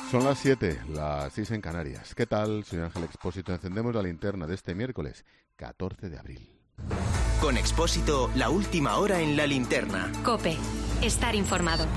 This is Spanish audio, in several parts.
Son las 7, las 6 en Canarias. ¿Qué tal? Soy Ángel Expósito. Encendemos la linterna de este miércoles, 14 de abril. Con Expósito, la última hora en la linterna. COPE. Estar informado.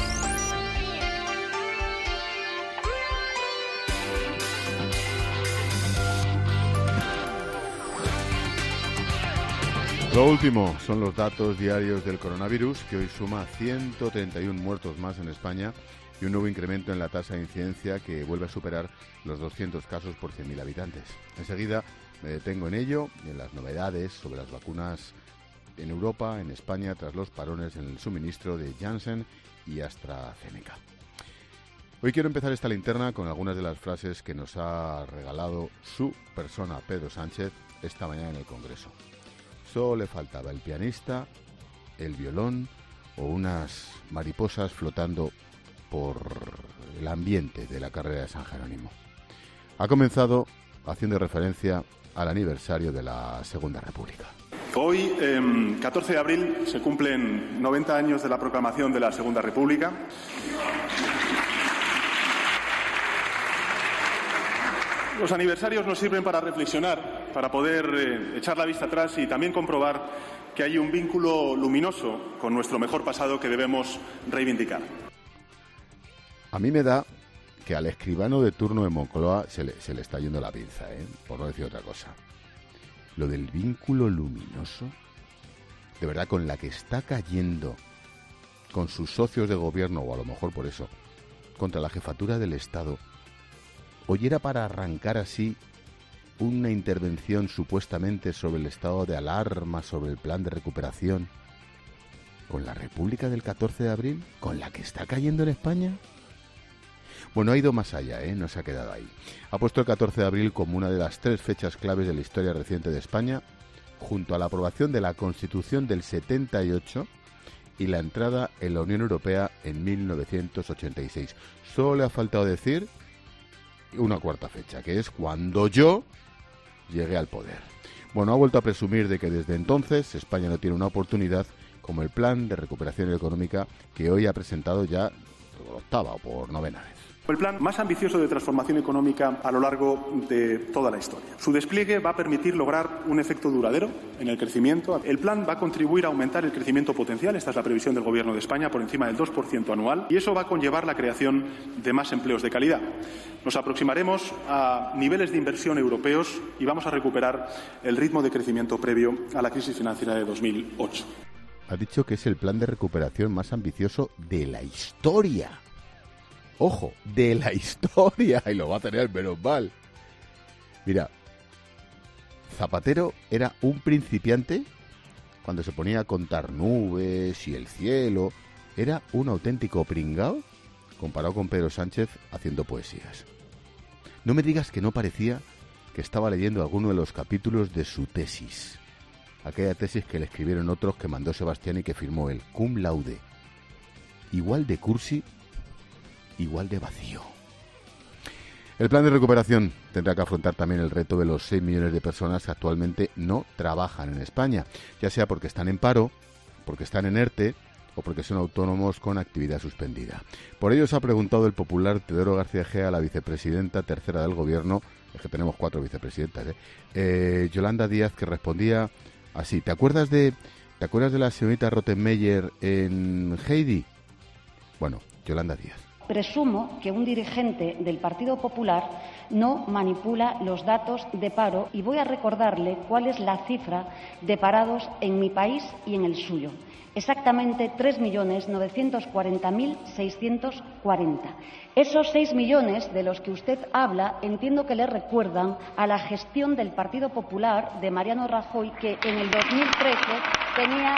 Lo último son los datos diarios del coronavirus, que hoy suma 131 muertos más en España y un nuevo incremento en la tasa de incidencia que vuelve a superar los 200 casos por 100.000 habitantes. Enseguida me detengo en ello y en las novedades sobre las vacunas en Europa, en España, tras los parones en el suministro de Janssen y AstraZeneca. Hoy quiero empezar esta linterna con algunas de las frases que nos ha regalado su persona, Pedro Sánchez, esta mañana en el Congreso. Solo le faltaba el pianista, el violón o unas mariposas flotando por el ambiente de la carrera de San Jerónimo. Ha comenzado haciendo referencia al aniversario de la Segunda República. Hoy, 14 de abril, se cumplen 90 años de la proclamación de la Segunda República. Los aniversarios nos sirven para reflexionar, para poder echar la vista atrás y también comprobar que hay un vínculo luminoso con nuestro mejor pasado que debemos reivindicar. A mí me da que al escribano de turno de Moncloa se le está yendo la pinza, por no decir otra cosa. Lo del vínculo luminoso, de verdad, con la que está cayendo con sus socios de gobierno, o a lo mejor por eso, contra la jefatura del Estado. Hoy era para arrancar así una intervención supuestamente sobre el estado de alarma, sobre el plan de recuperación, con la República del 14 de abril, con la que está cayendo en España. Bueno, ha ido más allá, no se ha quedado ahí. Ha puesto el 14 de abril como una de las 3 fechas claves de la historia reciente de España, junto a la aprobación de la Constitución del 78 y la entrada en la Unión Europea en 1986. Solo le ha faltado decir una cuarta fecha, que es cuando yo llegué al poder. Bueno, ha vuelto a presumir de que desde entonces España no tiene una oportunidad como el plan de recuperación económica que hoy ha presentado ya por octava o por novena vez. El plan más ambicioso de transformación económica a lo largo de toda la historia. Su despliegue va a permitir lograr un efecto duradero en el crecimiento. El plan va a contribuir a aumentar el crecimiento potencial, esta es la previsión del Gobierno de España, por encima del 2% anual, y eso va a conllevar la creación de más empleos de calidad. Nos aproximaremos a niveles de inversión europeos y vamos a recuperar el ritmo de crecimiento previo a la crisis financiera de 2008. Ha dicho que es el plan de recuperación más ambicioso de la historia. Ojo, de la historia, y lo va a tener menos mal. Mira, Zapatero era un principiante cuando se ponía a contar nubes y el cielo. Era un auténtico pringao comparado con Pedro Sánchez haciendo poesías. No me digas que no parecía que estaba leyendo alguno de los capítulos de su tesis. Aquella tesis que le escribieron otros que mandó Sebastián y que firmó él, cum laude. Igual de cursi, igual de vacío. El plan de recuperación tendrá que afrontar también el reto de los 6 millones de personas que actualmente no trabajan en España, ya sea porque están en paro, porque están en ERTE o porque son autónomos con actividad suspendida. Por ello se ha preguntado el popular Teodoro García Egea a la vicepresidenta tercera del Gobierno, es que tenemos 4 vicepresidentas, Yolanda Díaz, que respondía así: ¿Te acuerdas de la señorita Rottenmeier en Heidi? Bueno, Yolanda Díaz. Presumo que un dirigente del Partido Popular no manipula los datos de paro y voy a recordarle cuál es la cifra de parados en mi país y en el suyo. Exactamente 3.940.640. Esos 6 millones de los que usted habla entiendo que le recuerdan a la gestión del Partido Popular de Mariano Rajoy, que en el 2013 tenía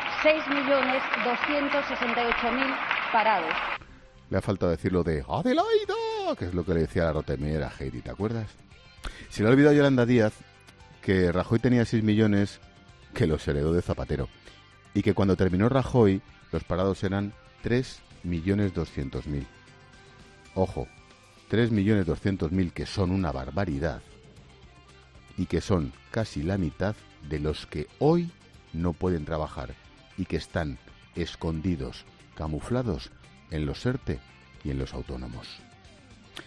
6.268.000 parados. Le ha faltado decir lo de Adelaida, que es lo que le decía la Rottenmeier a Heidi, ¿te acuerdas? Se le ha olvidado a Yolanda Díaz que Rajoy tenía 6 millones que los heredó de Zapatero y que cuando terminó Rajoy los parados eran 3.200.000. Ojo, 3.200.000, que son una barbaridad y que son casi la mitad de los que hoy no pueden trabajar y que están escondidos, camuflados en los ERTE y en los autónomos.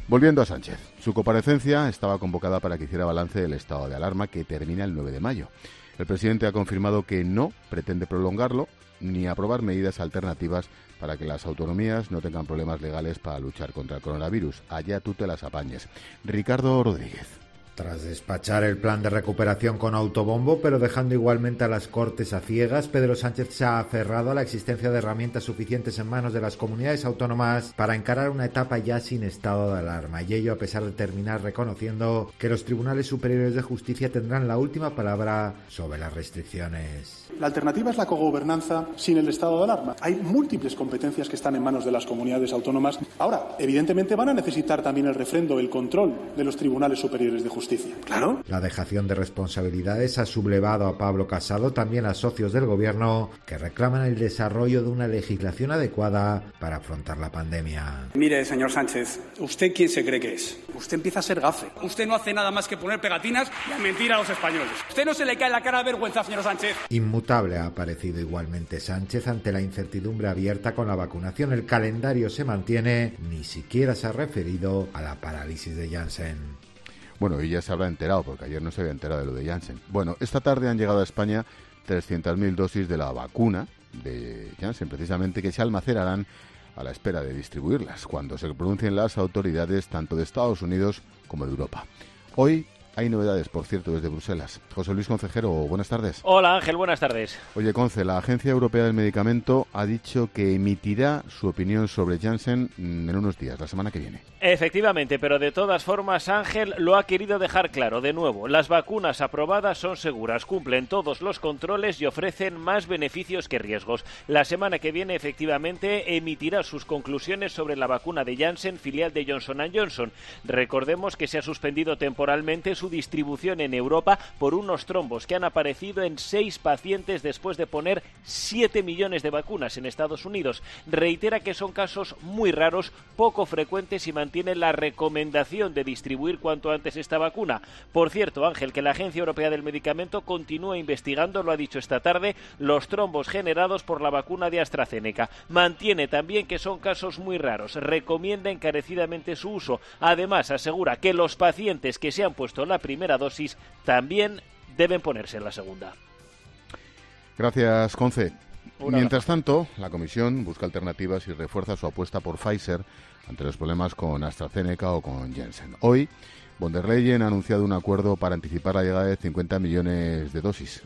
Volviendo a Sánchez, su comparecencia estaba convocada para que hiciera balance del estado de alarma que termina el 9 de mayo. El presidente ha confirmado que no pretende prolongarlo ni aprobar medidas alternativas para que las autonomías no tengan problemas legales para luchar contra el coronavirus. Allá tú te las apañes. Ricardo Rodríguez. Tras despachar el plan de recuperación con autobombo, pero dejando igualmente a las Cortes a ciegas, Pedro Sánchez se ha aferrado a la existencia de herramientas suficientes en manos de las comunidades autónomas para encarar una etapa ya sin estado de alarma, y ello a pesar de terminar reconociendo que los tribunales superiores de justicia tendrán la última palabra sobre las restricciones. La alternativa es la cogobernanza sin el estado de alarma. Hay múltiples competencias que están en manos de las comunidades autónomas. Ahora, evidentemente van a necesitar también el refrendo, el control de los tribunales superiores de justicia. Claro. La dejación de responsabilidades ha sublevado a Pablo Casado, también a socios del gobierno que reclaman el desarrollo de una legislación adecuada para afrontar la pandemia. Mire, señor Sánchez, ¿usted quién se cree que es? Usted empieza a ser gafe. Usted no hace nada más que poner pegatinas y mentir a los españoles. ¿Usted no se le cae la cara de vergüenza, señor Sánchez? Inmutable ha aparecido igualmente Sánchez ante la incertidumbre abierta con la vacunación. El calendario se mantiene, ni siquiera se ha referido a la parálisis de Janssen. Bueno, y ya se habrá enterado, porque ayer no se había enterado de lo de Janssen. Bueno, esta tarde han llegado a España 300.000 dosis de la vacuna de Janssen, precisamente, que se almacenarán a la espera de distribuirlas, cuando se pronuncien las autoridades tanto de Estados Unidos como de Europa. Hoy hay novedades, por cierto, desde Bruselas. José Luis Concejero, buenas tardes. Hola Ángel, buenas tardes. Oye, Conce, la Agencia Europea del Medicamento ha dicho que emitirá su opinión sobre Janssen en unos días, la semana que viene. Efectivamente, pero de todas formas Ángel lo ha querido dejar claro. De nuevo, las vacunas aprobadas son seguras, cumplen todos los controles y ofrecen más beneficios que riesgos. La semana que viene, efectivamente, emitirá sus conclusiones sobre la vacuna de Janssen, filial de Johnson & Johnson. Recordemos que se ha suspendido temporalmente su distribución en Europa por unos trombos que han aparecido en 6 pacientes después de poner 7 millones de vacunas en Estados Unidos. Reitera que son casos muy raros, poco frecuentes y mantiene la recomendación de distribuir cuanto antes esta vacuna. Por cierto, Ángel, que la Agencia Europea del Medicamento continúa investigando, lo ha dicho esta tarde, los trombos generados por la vacuna de AstraZeneca. Mantiene también que son casos muy raros, recomienda encarecidamente su uso. Además, asegura que los pacientes que se han puesto la primera dosis también deben ponerse en la segunda. Gracias, Conce. Mientras tanto, la Comisión busca alternativas y refuerza su apuesta por Pfizer ante los problemas con AstraZeneca o con Janssen. Hoy, von der Leyen ha anunciado un acuerdo para anticipar la llegada de 50 millones de dosis.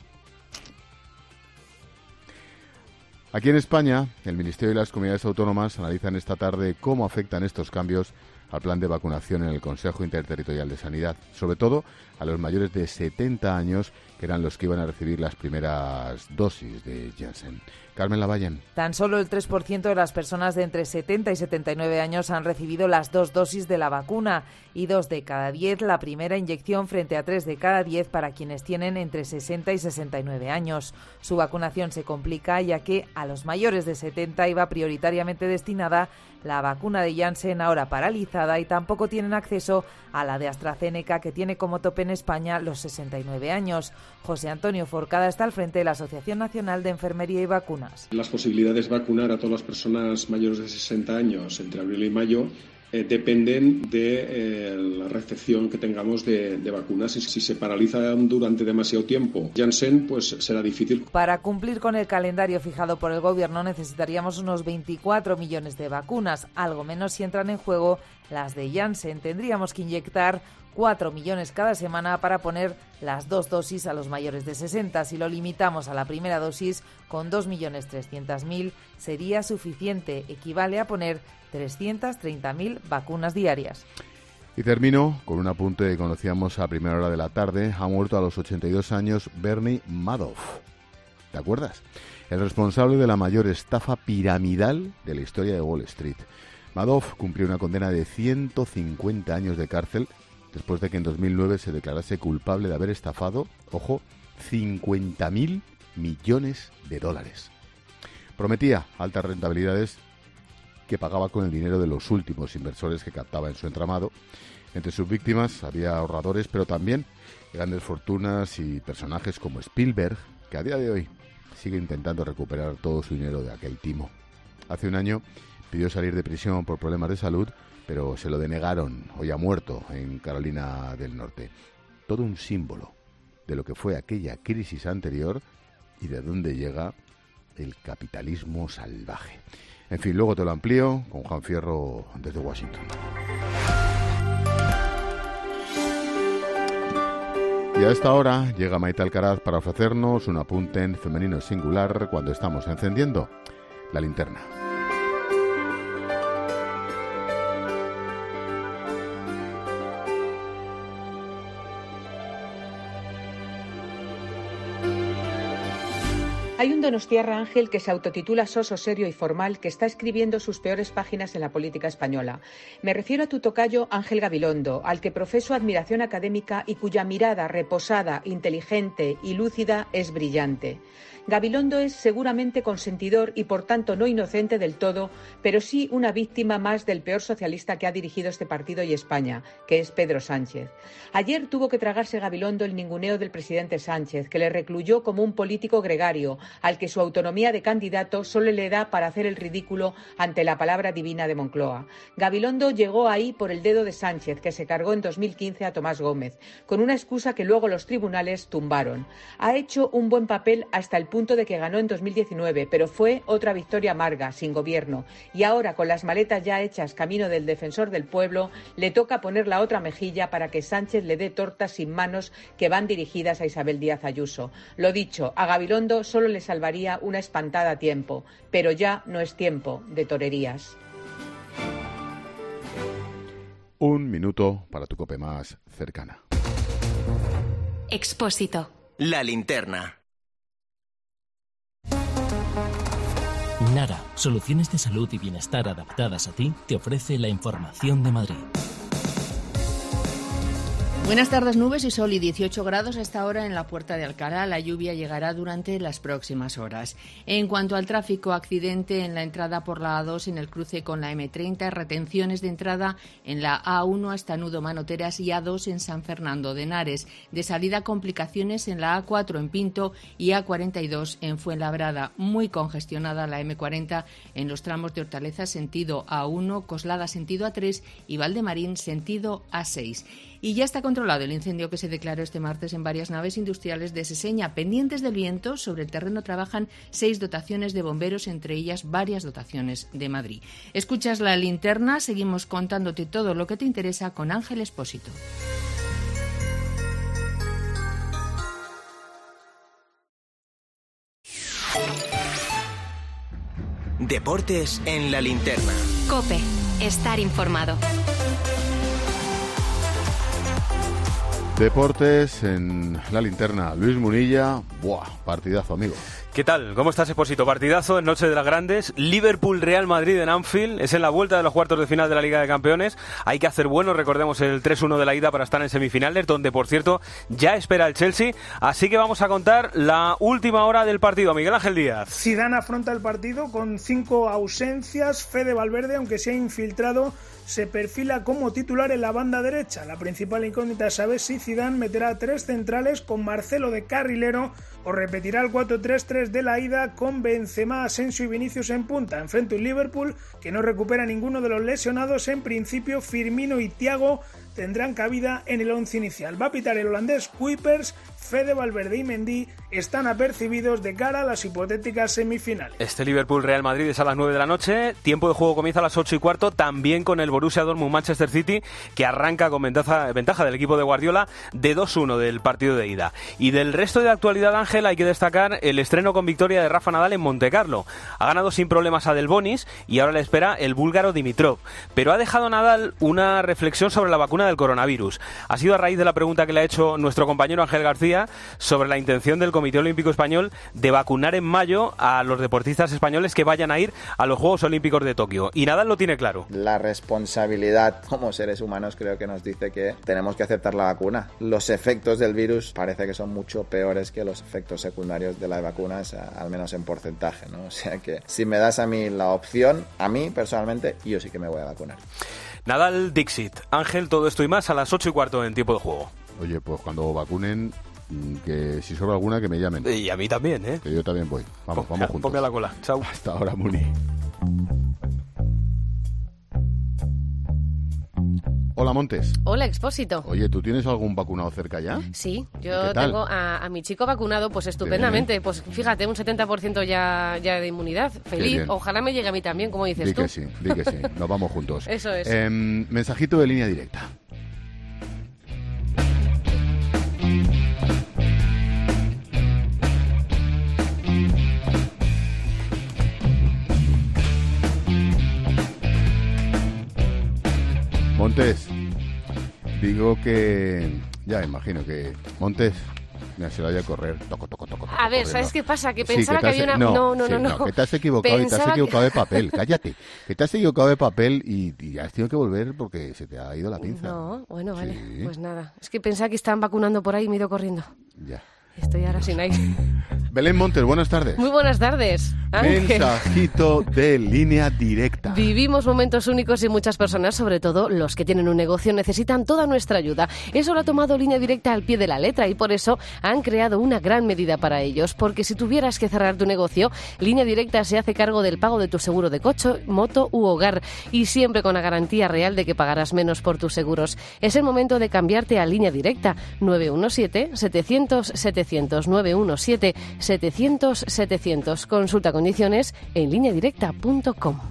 Aquí en España, el Ministerio y las comunidades autónomas analizan esta tarde cómo afectan estos cambios al plan de vacunación en el Consejo Interterritorial de Sanidad, sobre todo a los mayores de 70 años, que eran los que iban a recibir las primeras dosis de Janssen. Carmen Lavallen. Tan solo el 3% de las personas de entre 70 y 79 años han recibido las 2 dosis de la vacuna y 2 de cada 10 la primera inyección frente a 3 de cada 10 para quienes tienen entre 60 y 69 años. Su vacunación se complica ya que a los mayores de 70 iba prioritariamente destinada la vacuna de Janssen, ahora paralizada, y tampoco tienen acceso a la de AstraZeneca, que tiene como tope en España los 69 años. José Antonio Forcada está al frente de la Asociación Nacional de Enfermería y Vacunas. Las posibilidades de vacunar a todas las personas mayores de 60 años entre abril y mayo dependen de la recepción que tengamos de vacunas. Y si se paralizan durante demasiado tiempo Janssen, pues será difícil. Para cumplir con el calendario fijado por el Gobierno necesitaríamos unos 24 millones de vacunas, algo menos si entran en juego las de Janssen. Tendríamos que inyectar 4 millones cada semana para poner las 2 dosis a los mayores de 60. Si lo limitamos a la primera dosis, con 2.300.000 sería suficiente. Equivale a poner 330.000 vacunas diarias. Y termino con un apunte que conocíamos a primera hora de la tarde. Ha muerto a los 82 años Bernie Madoff. ¿Te acuerdas? El responsable de la mayor estafa piramidal de la historia de Wall Street. Madoff cumplió una condena de 150 años de cárcel después de que en 2009 se declarase culpable de haber estafado, ojo, 50.000 millones de dólares. Prometía altas rentabilidades que pagaba con el dinero de los últimos inversores que captaba en su entramado. Entre sus víctimas había ahorradores, pero también grandes fortunas y personajes como Spielberg, que a día de hoy sigue intentando recuperar todo su dinero de aquel timo. Hace un año pidió salir de prisión por problemas de salud, pero se lo denegaron. Hoy ha muerto en Carolina del Norte. Todo un símbolo de lo que fue aquella crisis anterior y de dónde llega el capitalismo salvaje. En fin, luego te lo amplío con Juan Fierro desde Washington. Y a esta hora llega Maite Alcaraz para ofrecernos un apunte en femenino singular cuando estamos encendiendo la linterna. Hay un donostiarra, Ángel, que se autotitula soso, serio y formal, que está escribiendo sus peores páginas en la política española. Me refiero a tu tocayo Ángel Gabilondo, al que profeso admiración académica y cuya mirada reposada, inteligente y lúcida es brillante. Gabilondo es seguramente consentidor y por tanto no inocente del todo, pero sí una víctima más del peor socialista que ha dirigido este partido y España, que es Pedro Sánchez. Ayer tuvo que tragarse Gabilondo el ninguneo del presidente Sánchez, que le recluyó como un político gregario, al que su autonomía de candidato solo le da para hacer el ridículo ante la palabra divina de Moncloa. Gabilondo llegó ahí por el dedo de Sánchez, que se cargó en 2015 a Tomás Gómez, con una excusa que luego los tribunales tumbaron. Ha hecho un buen papel hasta el punto de que ganó en 2019, pero fue otra victoria amarga, sin gobierno. Y ahora, con las maletas ya hechas camino del defensor del pueblo, le toca poner la otra mejilla para que Sánchez le dé tortas sin manos que van dirigidas a Isabel Díaz Ayuso. Lo dicho, a Gabilondo solo le salvaría una espantada a tiempo, pero ya no es tiempo de torerías. Un minuto para tu COPE más cercana. Expósito. La linterna. Nara, soluciones de salud y bienestar adaptadas a ti, te ofrece la información de Madrid. Buenas tardes, nubes y sol y 18 grados a esta hora en la Puerta de Alcalá. La lluvia llegará durante las próximas horas. En cuanto al tráfico, accidente en la entrada por la A2 en el cruce con la M30, retenciones de entrada en la A1 hasta Nudo Manoteras y A2 en San Fernando de Henares. De salida, complicaciones en la A4 en Pinto y A42 en Fuenlabrada. Muy congestionada la M40 en los tramos de Hortaleza sentido A1, Coslada sentido A3 y Valdemarín sentido A6. Y ya está controlado el incendio que se declaró este martes en varias naves industriales de Seseña. Pendientes del viento, sobre el terreno trabajan 6 dotaciones de bomberos, entre ellas varias dotaciones de Madrid. Escuchas la linterna, seguimos contándote todo lo que te interesa con Ángel Expósito. Deportes en la linterna. COPE. Estar informado. Deportes en la linterna. Luis Munilla, ¡buah! Partidazo, amigo. ¿Qué tal? ¿Cómo estás, Expósito? Partidazo en Noche de las Grandes. Liverpool-Real Madrid en Anfield. Es en la vuelta de los cuartos de final de la Liga de Campeones. Hay que hacer bueno, recordemos el 3-1 de la ida para estar en semifinales, donde, por cierto, ya espera el Chelsea. Así que vamos a contar la última hora del partido. Miguel Ángel Díaz. Zidane afronta el partido con 5 ausencias. Fede Valverde, aunque se ha infiltrado, se perfila como titular en la banda derecha. La principal incógnita es saber si Zidane meterá 3 centrales con Marcelo de carrilero o repetirá el 4-3-3 de la ida con Benzema, Asensio y Vinicius en punta. Enfrente un Liverpool que no recupera ninguno de los lesionados. En principio, Firmino y Thiago tendrán cabida en el 11 inicial. Va a pitar el holandés Kuipers. Fede Valverde y Mendy están apercibidos de cara a las hipotéticas semifinales. Este Liverpool-Real Madrid es a las 9 de la noche. Tiempo de juego comienza a las 8:15, también con el Borussia Dortmund-Manchester City, que arranca con ventaja del equipo de Guardiola de 2-1 del partido de ida. Y del resto de actualidad, Ángel, hay que destacar el estreno con victoria de Rafa Nadal en Montecarlo. Ha ganado sin problemas a Del Bonis y ahora le espera el búlgaro Dimitrov. Pero ha dejado Nadal una reflexión sobre la vacuna del coronavirus. Ha sido a raíz de la pregunta que le ha hecho nuestro compañero Ángel García sobre la intención del Comité Olímpico Español de vacunar en mayo a los deportistas españoles que vayan a ir a los Juegos Olímpicos de Tokio. Y Nadal lo tiene claro. La responsabilidad como seres humanos creo que nos dice que tenemos que aceptar la vacuna. Los efectos del virus parece que son mucho peores que los efectos secundarios de las vacunas, al menos en porcentaje, ¿no? O sea que si me das a mí la opción, a mí personalmente, yo sí que me voy a vacunar. Nadal Dixit. Ángel, todo esto y más a las 8:15 en tiempo de juego. Oye, pues cuando vacunen, que si sobra alguna que me llamen. Y a mí también, ¿eh? Que yo también voy. Vamos juntos. Ponme a la cola. Chao. Hasta ahora, Muni. Hola, Montes. Hola, Expósito. Oye, ¿tú tienes algún vacunado cerca ya? Sí, yo tengo a mi chico vacunado, pues estupendamente. Bien. Pues fíjate, un 70% ya de inmunidad. Feliz. Ojalá me llegue a mí también, como dices tú. Di que sí. Nos vamos juntos. Eso es. Mensajito de línea directa. Montes, digo que... Ya imagino que... Montes, mira, se lo vaya a correr. Toco. A ver, ¿sabes qué pasa? Que pensaba que había una... No. Que te has equivocado y te has equivocado de papel. Cállate. Que te has equivocado de papel y has tenido que volver porque se te ha ido la pinza. No, bueno, vale. Sí. Pues nada. Es que pensaba que estaban vacunando por ahí y me he ido corriendo. Ya. Estoy ahora sin aire. Belén Montes, buenas tardes. Muy buenas tardes, Ángel. Mensajito de línea directa. Vivimos momentos únicos y muchas personas, sobre todo los que tienen un negocio, necesitan toda nuestra ayuda. Eso lo ha tomado Línea Directa al pie de la letra y por eso han creado una gran medida para ellos. Porque si tuvieras que cerrar tu negocio, Línea Directa se hace cargo del pago de tu seguro de coche, moto u hogar y siempre con la garantía real de que pagarás menos por tus seguros. Es el momento de cambiarte a Línea Directa. 917-700-700. 917-700-700. Consulta condiciones en lineadirecta.com.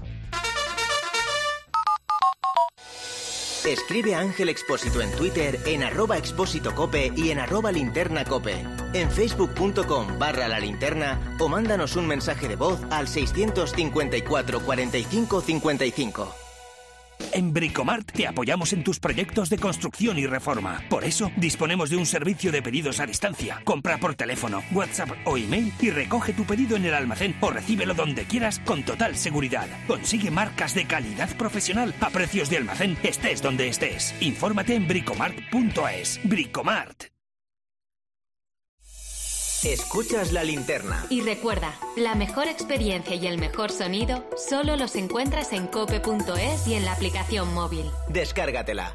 Escribe a Ángel Expósito en Twitter en @expósitocope y en @linternacope. En facebook.com/la linterna o mándanos un mensaje de voz al 654 45 55. En Bricomart te apoyamos en tus proyectos de construcción y reforma. Por eso, disponemos de un servicio de pedidos a distancia. Compra por teléfono, WhatsApp o email y recoge tu pedido en el almacén o recíbelo donde quieras con total seguridad. Consigue marcas de calidad profesional a precios de almacén, estés donde estés. Infórmate en bricomart.es. Bricomart. Escuchas La Linterna. Y recuerda, la mejor experiencia y el mejor sonido solo los encuentras en cope.es y en la aplicación móvil. Descárgatela.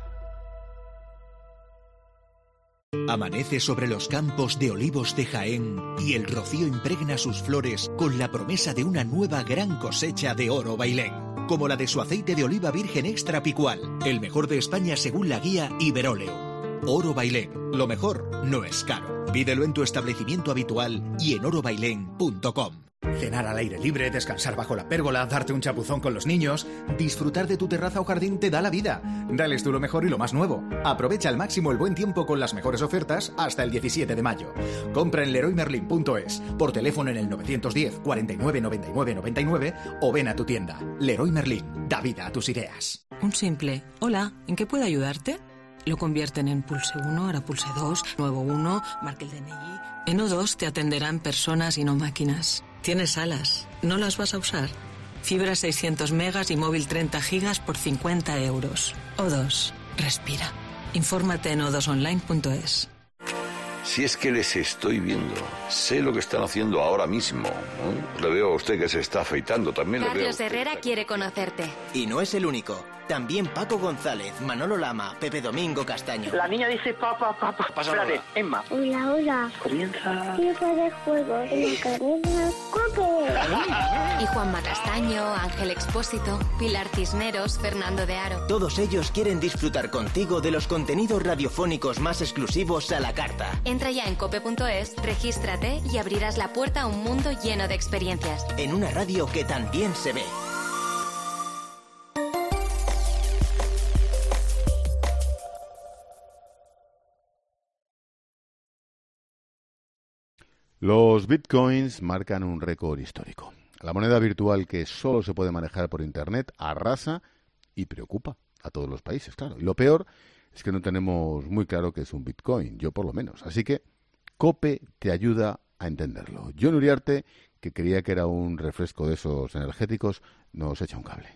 Amanece sobre los campos de olivos de Jaén y el rocío impregna sus flores con la promesa de una nueva gran cosecha de oro bailén, como la de su aceite de oliva virgen extra picual, el mejor de España según la guía Iberóleo. Oro Bailén, lo mejor no es caro. Pídelo en tu establecimiento habitual y en orobailén.com. Cenar al aire libre, descansar bajo la pérgola, darte un chapuzón con los niños, disfrutar de tu terraza o jardín te da la vida. Dales tú lo mejor y lo más nuevo. Aprovecha al máximo el buen tiempo con las mejores ofertas hasta el 17 de mayo. Compra en leroymerlin.es, por teléfono en el 910 49 99 99 o ven a tu tienda. Leroy Merlin, da vida a tus ideas. Un simple, hola, ¿en qué puedo ayudarte? Lo convierten en pulse 1, ahora pulse 2, nuevo 1, marque el DNI. En O2 te atenderán personas y no máquinas. Tienes alas, ¿no las vas a usar? Fibra 600 megas y móvil 30 gigas por 50 euros. O2, respira. Infórmate en o2online.es. Si es que les estoy viendo, sé lo que están haciendo ahora mismo, ¿no? Le veo a usted que se está afeitando también. Carlos Herrera quiere conocerte. Y no es el único. También Paco González, Manolo Lama, Pepe Domingo Castaño. La niña dice papá. Espérate, Emma. Hola. Comienza. Tiempo de juego en la cadena COPE. Y Juanma Castaño, Ángel Expósito, Pilar Cisneros, Fernando de Aro. Todos ellos quieren disfrutar contigo de los contenidos radiofónicos más exclusivos a la carta. Entra ya en cope.es, regístrate y abrirás la puerta a un mundo lleno de experiencias. En una radio que también se ve. Los bitcoins marcan un récord histórico. La moneda virtual que solo se puede manejar por Internet arrasa y preocupa a todos los países, claro. Y lo peor es que no tenemos muy claro qué es un bitcoin, yo por lo menos. Así que COPE te ayuda a entenderlo. John Uriarte, que creía que era un refresco de esos energéticos, nos echa un cable.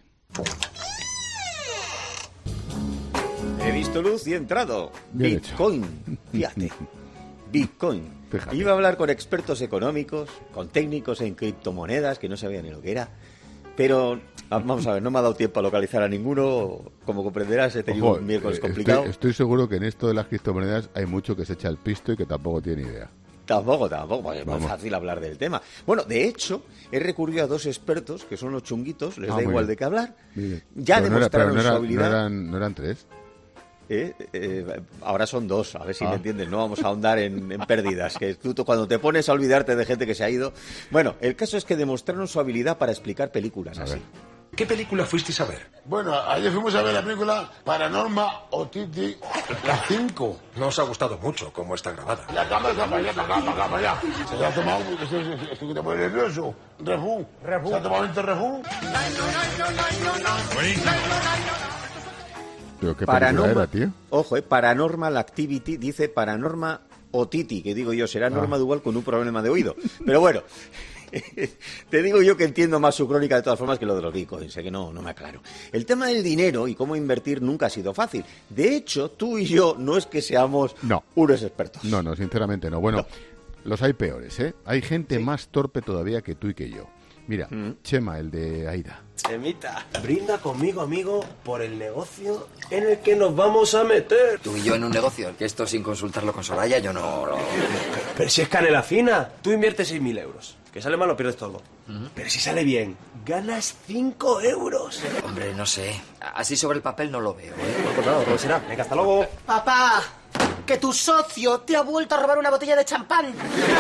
He visto luz y he entrado. Bien Bitcoin, fíjate. Bitcoin. Fíjate. Iba a hablar con expertos económicos, con técnicos en criptomonedas, que no sabían ni lo que era. Pero, vamos a ver, no me ha dado tiempo a localizar a ninguno. Como comprenderás, he tenido un miércoles complicado. Estoy seguro que en esto de las criptomonedas hay mucho que se echa el pisto y que tampoco tiene idea. Tampoco, es muy fácil hablar del tema. Bueno, de hecho, he recurrido a dos expertos, que son los chunguitos, les da igual de qué hablar. Bien. Ya pero demostraron no su habilidad. ¿No eran tres? Ahora son 2, a ver si me entiendes, no vamos a ahondar en pérdidas, que tú cuando te pones a olvidarte de gente que se ha ido... Bueno, el caso es que demostraron su habilidad para explicar películas así. ¿Qué película fuisteis a ver? Bueno, ayer fuimos a ver la película Paranorma Otiti, la 5. No os ha gustado mucho cómo está grabada. La cámara está para allá. Se la ha tomado, estoy que te pone nervioso. Refú. ¿Se ha tomado 20 refú? ¿Pero qué película era, tío? Ojo, Paranormal Activity, dice Paranorma Otiti, que digo yo, será Norma Duval con un problema de oído. Pero bueno... Te digo yo que entiendo más su crónica de todas formas que lo de los bitcoins, que no me aclaro. El tema del dinero y cómo invertir nunca ha sido fácil. De hecho, tú y yo no es que seamos unos expertos. No, sinceramente no. Bueno, los hay peores, ¿eh? Hay gente más torpe todavía que tú y que yo. Mira, Chema, el de Aida. Chemita, brinda conmigo, amigo, por el negocio en el que nos vamos a meter. Tú y yo en un negocio, que esto sin consultarlo con Soraya, yo no... Pero si es canela fina, tú inviertes 6.000 euros. Que sale mal, lo pierdes todo. Pero si sale bien, ganas 5 euros. Hombre, no sé. Así sobre el papel no lo veo, ¿eh? Pues nada, lo será. Venga, hasta luego. Papá, que tu socio te ha vuelto a robar una botella de champán.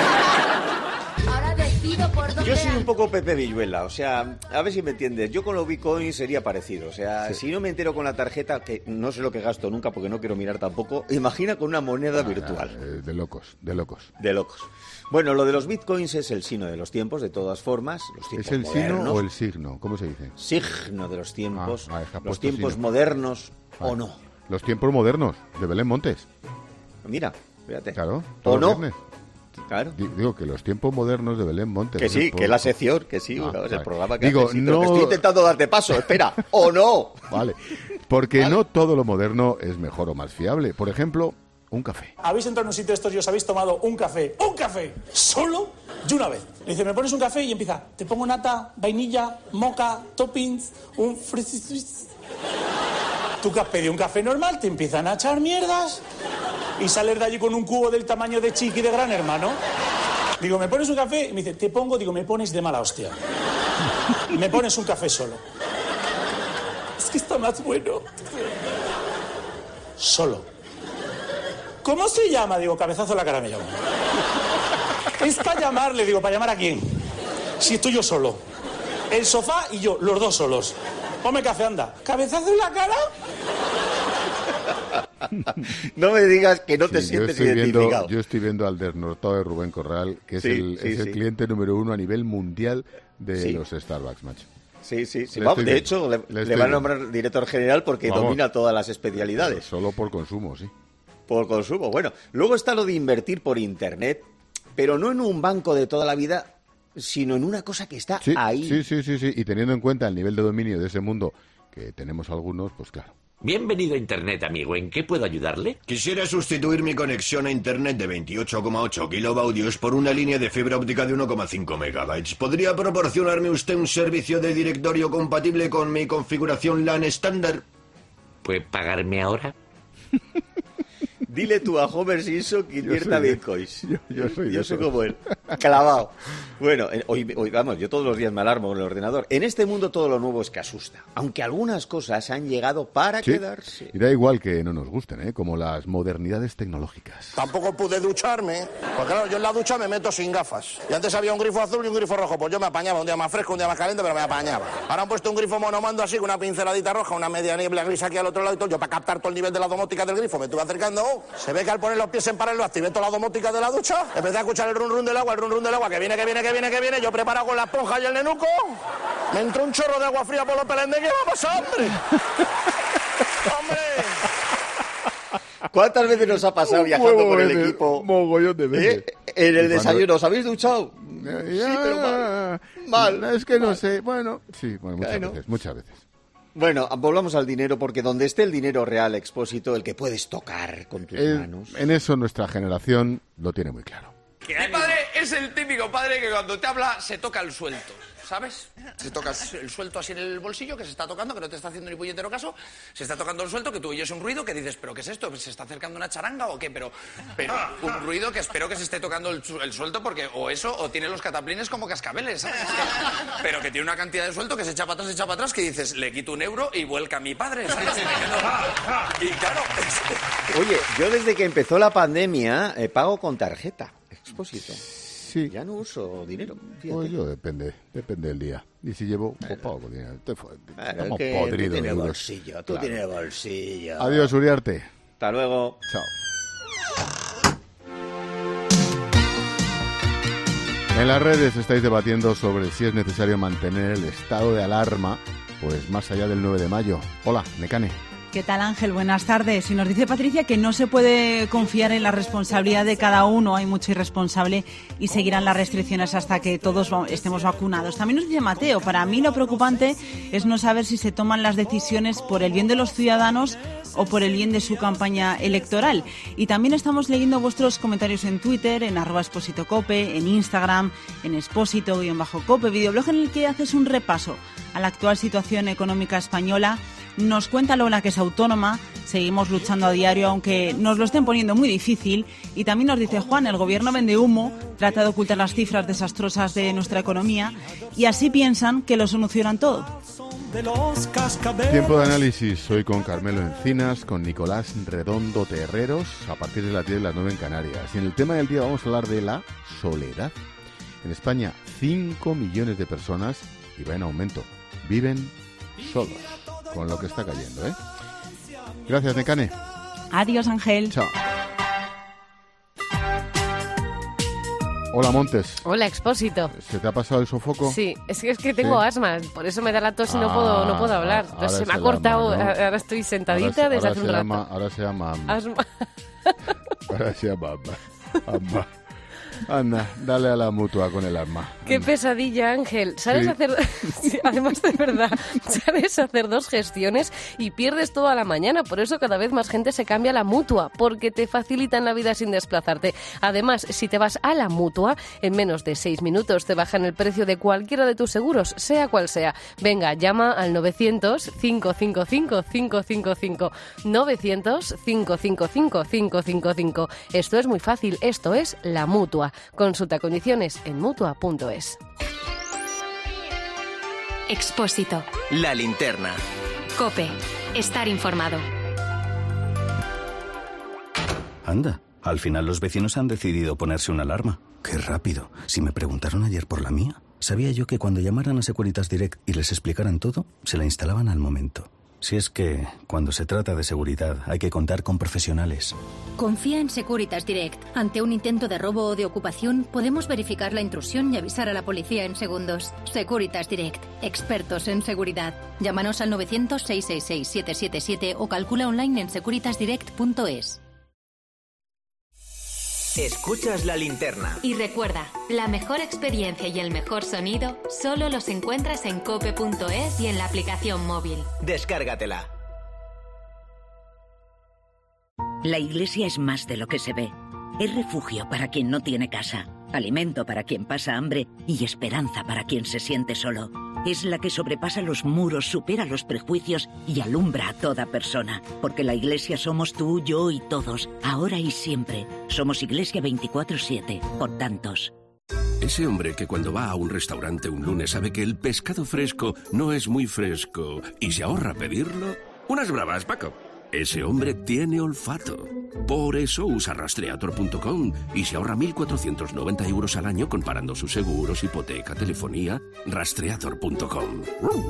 Ahora decido por dónde... Yo soy un poco Pepe Villuela, o sea, a ver si me entiendes. Yo con los bitcoins sería parecido, o sea, si no me entero con la tarjeta, que no sé lo que gasto nunca porque no quiero mirar tampoco, imagina con una moneda virtual. De locos. Bueno, lo de los bitcoins es el signo de los tiempos, de todas formas. Los tiempos ¿Es el modernos, signo o el signo? ¿Cómo se dice? Signo de los tiempos, los tiempos signo. Modernos o no. Los tiempos modernos, de Belén Montes. Mira, fíjate. Claro, ¿o no? Viernes. Claro. Digo que los tiempos modernos de Belén Montes. Que sí, que es la sección, que sí, es el programa que digo, hace, sí, pero que estoy intentando darte paso, espera, ¿o no? Vale, porque no todo lo moderno es mejor o más fiable. Por ejemplo, un café. Habéis entrado en un sitio de estos y os habéis tomado un café, solo y una vez. Le dice, ¿me pones un café? Y empieza, te pongo nata, vainilla, moca, toppings, un frizz. Tú que has pedido un café normal, te empiezan a echar mierdas y sales de allí con un cubo del tamaño de Chiqui de Gran Hermano. Digo, ¿me pones un café? Y me dice, te pongo, digo, me pones de mala hostia. Me pones un café solo. Es que está más bueno. Solo. ¿Cómo se llama? Digo, cabezazo en la cara me llamo. Es para llamarle, digo, ¿para llamar a quién? Si estoy yo solo. El sofá y yo, los dos solos. Ponme café, anda. ¿Cabezazo en la cara? No me digas que no te sientes identificado. Yo estoy viendo al desnortado de Rubén Corral, que es el cliente número 1 a nivel mundial de los Starbucks, macho. Sí. Vamos, de hecho, le van a nombrar director general porque domina todas las especialidades. Solo por consumo, sí. Por consumo. Bueno, luego está lo de invertir por Internet, pero no en un banco de toda la vida, sino en una cosa que está ahí. Sí. Y teniendo en cuenta el nivel de dominio de ese mundo que tenemos algunos, pues claro. Bienvenido a Internet, amigo. ¿En qué puedo ayudarle? Quisiera sustituir mi conexión a Internet de 28,8 kilovatios por una línea de fibra óptica de 1,5 megabytes. ¿Podría proporcionarme usted un servicio de directorio compatible con mi configuración LAN estándar? ¿Puede pagarme ahora? Dile tú a Homer Simpson que invierta bitcoins. Yo soy como él. Clavado. Bueno, hoy vamos, yo todos los días me alarmo con el ordenador. En este mundo todo lo nuevo es que asusta. Aunque algunas cosas han llegado para quedarse. Y da igual que no nos gusten, ¿eh? Como las modernidades tecnológicas. Tampoco pude ducharme, porque claro, yo en la ducha me meto sin gafas. Y antes había un grifo azul y un grifo rojo. Pues yo me apañaba, un día más fresco, un día más caliente, pero me apañaba. Ahora han puesto un grifo monomando así, con una pinceladita roja, una media niebla gris aquí al otro lado y todo. Yo para captar todo el nivel de la domótica del grifo me estuve acercando. Se ve que al poner los pies en paralelo activé toda la domótica de la ducha. Empecé a escuchar el run run del agua, que viene. Yo preparado con la esponja y el nenuco. Me entró un chorro de agua fría por los pelendes. ¿Qué va a pasar, hombre? ¡Hombre! ¿Cuántas veces nos ha pasado viajando con el equipo? Mogollón de veces. En el desayuno, ¿os habéis duchado? Sí, pero mal. Es que no sé. Bueno, sí, muchas veces. Bueno, volvamos al dinero, porque donde esté el dinero real, Expósito, el que puedes tocar con tus manos. En eso nuestra generación lo tiene muy claro. Mi padre es el típico padre que cuando te habla se toca el suelto. ¿sabes? Te tocas el suelto así en el bolsillo, que se está tocando, que no te está haciendo ni puñetero caso, se está tocando el suelto, que tú oyes un ruido que dices, ¿pero qué es esto? ¿Se está acercando una charanga o qué? Pero un ruido que espero que se esté tocando el suelto, porque o eso, o tiene los cataplines como cascabeles, ¿sabes? Pero que tiene una cantidad de suelto que se echa para atrás, que dices, le quito €1 y vuelca a mi padre, ¿sabes? Y claro... Oye, yo desde que empezó la pandemia pago con tarjeta, Expósito. Sí. Ya no uso dinero. Fíjate. Pues yo depende del día. Y si llevo, pues pago con dinero. Claro, Estamos que podridos. tú tienes duros. bolsillo, tú Claro. tienes bolsillo. Adiós, Uriarte. Hasta luego. Chao. En las redes estáis debatiendo sobre si es necesario mantener el estado de alarma, pues más allá del 9 de mayo. Hola, Nekane. ¿Qué tal, Ángel? Buenas tardes. Y nos dice Patricia que no se puede confiar en la responsabilidad de cada uno, hay mucho irresponsable y seguirán las restricciones hasta que todos estemos vacunados. También nos dice Mateo, para mí lo preocupante es no saber si se toman las decisiones por el bien de los ciudadanos o por el bien de su campaña electoral. Y también estamos leyendo vuestros comentarios en Twitter, en @expositocope, en Instagram, en expósito_cope, videoblog en el que haces un repaso a la actual situación económica española. Nos cuenta Lola que es autónoma, seguimos luchando a diario aunque nos lo estén poniendo muy difícil. Y también nos dice Juan, el gobierno vende humo, trata de ocultar las cifras desastrosas de nuestra economía y así piensan que lo solucionan todo. Tiempo de análisis, hoy con Carmelo Encinas, con Nicolás Redondo Terreros, a partir de las 10 de las 9 en Canarias. Y en el tema del día vamos a hablar de la soledad. En España, 5 millones de personas, y va en aumento, viven solos, con lo que está cayendo, ¿eh? Gracias, Nekane. Adiós, Ángel. Chao. Hola, Montes. Hola, Expósito. ¿Se te ha pasado el sofoco? Sí, es que tengo asma, por eso me da la tos y no puedo hablar. ahora Se me es ha el cortado, asma, ¿no? ahora estoy sentadita desde hace un rato. Ahora se llama asma. Asma. Ahora se llama asma. Anda, dale a la mutua con el arma. Qué pesadilla, Ángel. ¿Sabes Sí. hacer... Sí, además, de verdad, sabes hacer 2 gestiones y pierdes toda la mañana. Por eso cada vez más gente se cambia a la Mutua, porque te facilitan la vida sin desplazarte. Además, si te vas a la Mutua, en menos de 6 minutos te bajan el precio de cualquiera de tus seguros, sea cual sea. Venga, llama al 900-555-555. 900-555-555. Esto es muy fácil, esto es la Mutua. Consulta condiciones en mutua.es. Expósito. La linterna. COPE. Estar informado. Anda, al final los vecinos han decidido ponerse una alarma. ¡Qué rápido! Si me preguntaron ayer por la mía, sabía yo que cuando llamaran a Securitas Direct y les explicaran todo, se la instalaban al momento. Si es que, cuando se trata de seguridad, hay que contar con profesionales. Confía en Securitas Direct. Ante un intento de robo o de ocupación, podemos verificar la intrusión y avisar a la policía en segundos. Securitas Direct. Expertos en seguridad. Llámanos al 900-666-777 o calcula online en securitasdirect.es. Escuchas la linterna. Y recuerda, la mejor experiencia y el mejor sonido solo los encuentras en cope.es y en la aplicación móvil. Descárgatela. La iglesia es más de lo que se ve. Es refugio para quien no tiene casa, alimento para quien pasa hambre y esperanza para quien se siente solo. Es la que sobrepasa los muros, supera los prejuicios y alumbra a toda persona. Porque la iglesia somos tú, yo y todos, ahora y siempre. Somos Iglesia 24/7, por tantos. Ese hombre que cuando va a un restaurante un lunes sabe que el pescado fresco no es muy fresco y se ahorra pedirlo. Unas bravas, Paco. Ese hombre tiene olfato. Por eso usa Rastreator.com y se ahorra 1.490 euros al año comparando sus seguros, hipoteca, telefonía. Rastreator.com.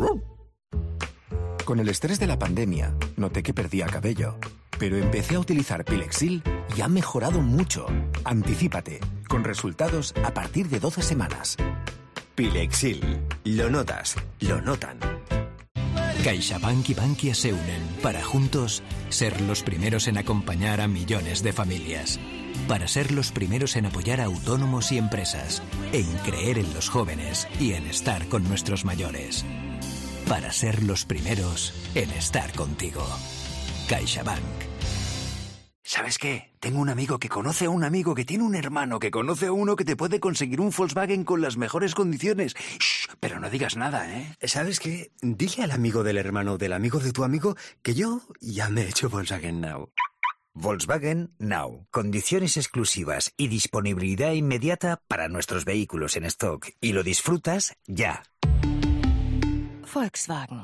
Con el estrés de la pandemia, noté que perdía cabello. Pero empecé a utilizar Pilexil y ha mejorado mucho. Anticípate, con resultados a partir de 12 semanas. Pilexil. Lo notas, lo notan. CaixaBank y Bankia se unen para juntos ser los primeros en acompañar a millones de familias. Para ser los primeros en apoyar a autónomos y empresas. En creer en los jóvenes y en estar con nuestros mayores. Para ser los primeros en estar contigo. CaixaBank. ¿Sabes qué? Tengo un amigo que conoce a un amigo que tiene un hermano que conoce a uno que te puede conseguir un Volkswagen con las mejores condiciones. Shh, pero no digas nada, ¿eh? ¿Sabes qué? Dile al amigo del hermano del amigo de tu amigo que yo ya me he hecho Volkswagen Now. Volkswagen Now. Condiciones exclusivas y disponibilidad inmediata para nuestros vehículos en stock. Y lo disfrutas ya. Volkswagen.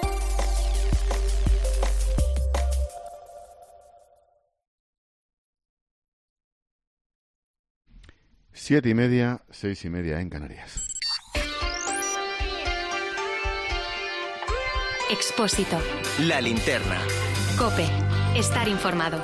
Siete y media, 6:30 en Canarias. Expósito. La linterna. COPE. Estar informado.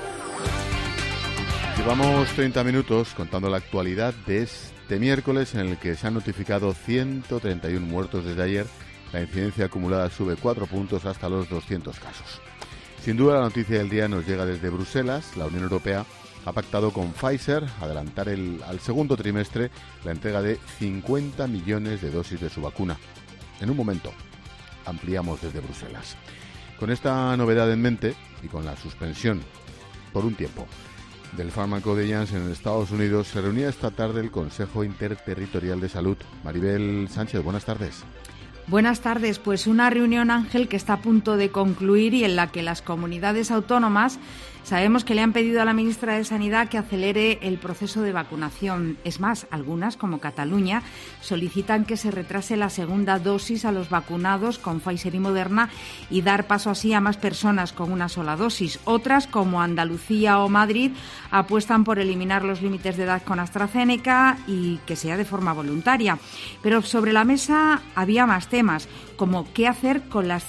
Llevamos 30 minutos contando la actualidad de este miércoles, en el que se han notificado 131 muertos desde ayer. La incidencia acumulada sube 4 puntos hasta los 200 casos. Sin duda, la noticia del día nos llega desde Bruselas. La Unión Europea ha pactado con Pfizer adelantar al segundo trimestre la entrega de 50 millones de dosis de su vacuna. En un momento ampliamos desde Bruselas. Con esta novedad en mente y con la suspensión por un tiempo del fármaco de Janssen en Estados Unidos, se reunía esta tarde el Consejo Interterritorial de Salud. Maribel Sánchez, buenas tardes. Buenas tardes. Pues una reunión, Ángel, que está a punto de concluir y en la que las comunidades autónomas sabemos que le han pedido a la ministra de Sanidad que acelere el proceso de vacunación. Es más, algunas, como Cataluña, solicitan que se retrase la segunda dosis a los vacunados con Pfizer y Moderna y dar paso así a más personas con una sola dosis. Otras, como Andalucía o Madrid, apuestan por eliminar los límites de edad con AstraZeneca y que sea de forma voluntaria. Pero sobre la mesa había más temas, como qué hacer con las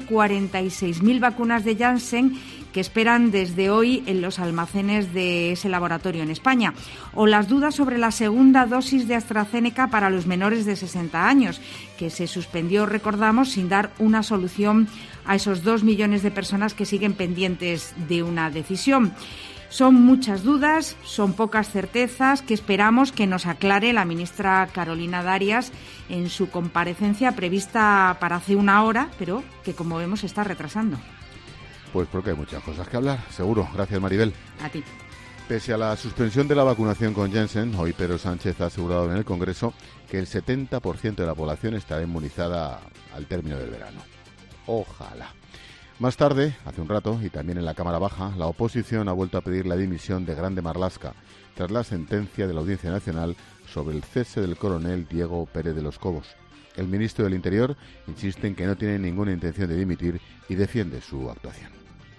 146.000 vacunas de Janssen que esperan desde hoy en los almacenes de ese laboratorio en España, o las dudas sobre la segunda dosis de AstraZeneca para los menores de 60 años, que se suspendió, recordamos, sin dar una solución a esos 2 millones de personas que siguen pendientes de una decisión. Son muchas dudas, son pocas certezas que esperamos que nos aclare la ministra Carolina Darias en su comparecencia prevista para hace una hora, pero que, como vemos, se está retrasando. Pues porque hay muchas cosas que hablar, seguro. Gracias, Maribel. A ti. Pese a la suspensión de la vacunación con Janssen, hoy Pedro Sánchez ha asegurado en el Congreso que el 70% de la población estará inmunizada al término del verano. Ojalá. Más tarde, hace un rato, y también en la Cámara Baja, la oposición ha vuelto a pedir la dimisión de Grande Marlaska tras la sentencia de la Audiencia Nacional sobre el cese del coronel Diego Pérez de los Cobos. El ministro del Interior insiste en que no tiene ninguna intención de dimitir y defiende su actuación.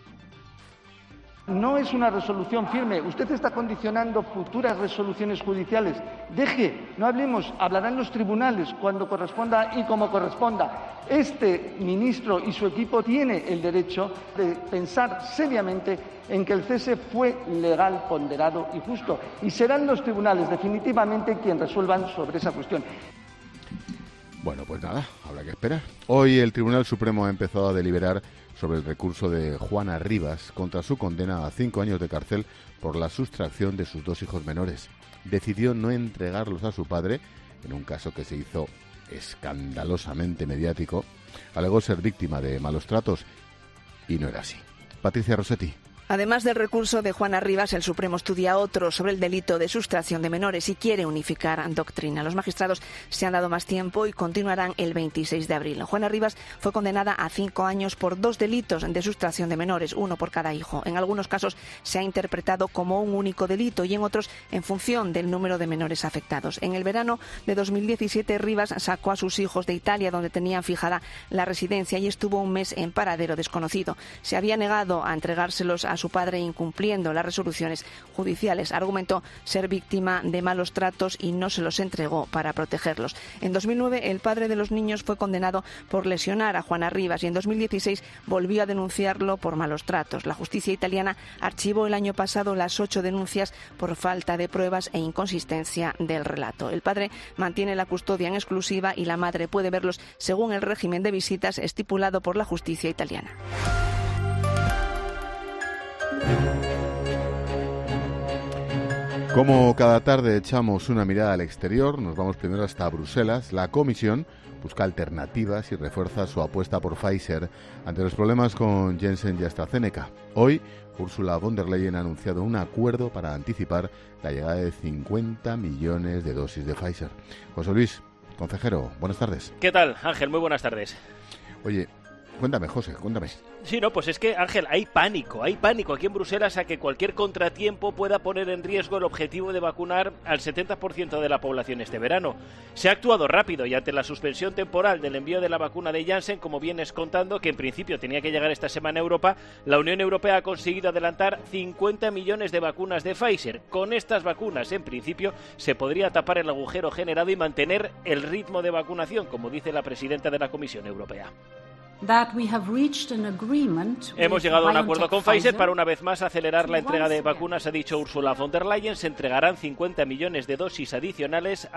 No es una resolución firme. Usted está condicionando futuras resoluciones judiciales. Deje, no hablemos, hablarán los tribunales cuando corresponda y como corresponda. Este ministro y su equipo tiene el derecho de pensar seriamente en que el cese fue legal, ponderado y justo. Y serán los tribunales definitivamente quienes resuelvan sobre esa cuestión. Bueno, pues nada, habrá que esperar. Hoy el Tribunal Supremo ha empezado a deliberar sobre el recurso de Juana Rivas contra su condena a 5 años de cárcel por la sustracción de sus 2 hijos menores. Decidió no entregarlos a su padre, en un caso que se hizo escandalosamente mediático. Alegó ser víctima de malos tratos y no era así. Patricia Rossetti. Además del recurso de Juana Rivas, el Supremo estudia otro sobre el delito de sustracción de menores y quiere unificar doctrina. Los magistrados se han dado más tiempo y continuarán el 26 de abril. Juana Rivas fue condenada a 5 años por 2 delitos de sustracción de menores, 1 por cada hijo. En algunos casos se ha interpretado como un único delito y en otros en función del número de menores afectados. En el verano de 2017, Rivas sacó a sus hijos de Italia, donde tenían fijada la residencia, y estuvo un mes en paradero desconocido. Se había negado a entregárselos a su padre, incumpliendo las resoluciones judiciales. Argumentó ser víctima de malos tratos y no se los entregó para protegerlos. En 2009, el padre de los niños fue condenado por lesionar a Juana Rivas y en 2016 volvió a denunciarlo por malos tratos. La justicia italiana archivó el año pasado las 8 denuncias por falta de pruebas e inconsistencia del relato. El padre mantiene la custodia en exclusiva y la madre puede verlos según el régimen de visitas estipulado por la justicia italiana. Como cada tarde echamos una mirada al exterior, nos vamos primero hasta Bruselas. La Comisión, busca alternativas y refuerza su apuesta por Pfizer ante los problemas con Janssen y AstraZeneca. Hoy, Ursula von der Leyen ha anunciado un acuerdo para anticipar la llegada de 50 millones de dosis de Pfizer. José Luis, consejero, buenas tardes. ¿Qué tal, Ángel? Muy buenas tardes. Oye, cuéntame, José, cuéntame. Sí, no, pues es que, Ángel, hay pánico aquí en Bruselas a que cualquier contratiempo pueda poner en riesgo el objetivo de vacunar al 70% de la población este verano. Se ha actuado rápido y ante la suspensión temporal del envío de la vacuna de Janssen, como vienes contando, que en principio tenía que llegar esta semana a Europa, la Unión Europea ha conseguido adelantar 50 millones de vacunas de Pfizer. Con estas vacunas, en principio, se podría tapar el agujero generado y mantener el ritmo de vacunación, como dice la presidenta de la Comisión Europea. Hemos llegado a un acuerdo con Pfizer para una vez más acelerar la entrega de vacunas, ha dicho Ursula von der Leyen. Se entregarán 50 millones de dosis adicionales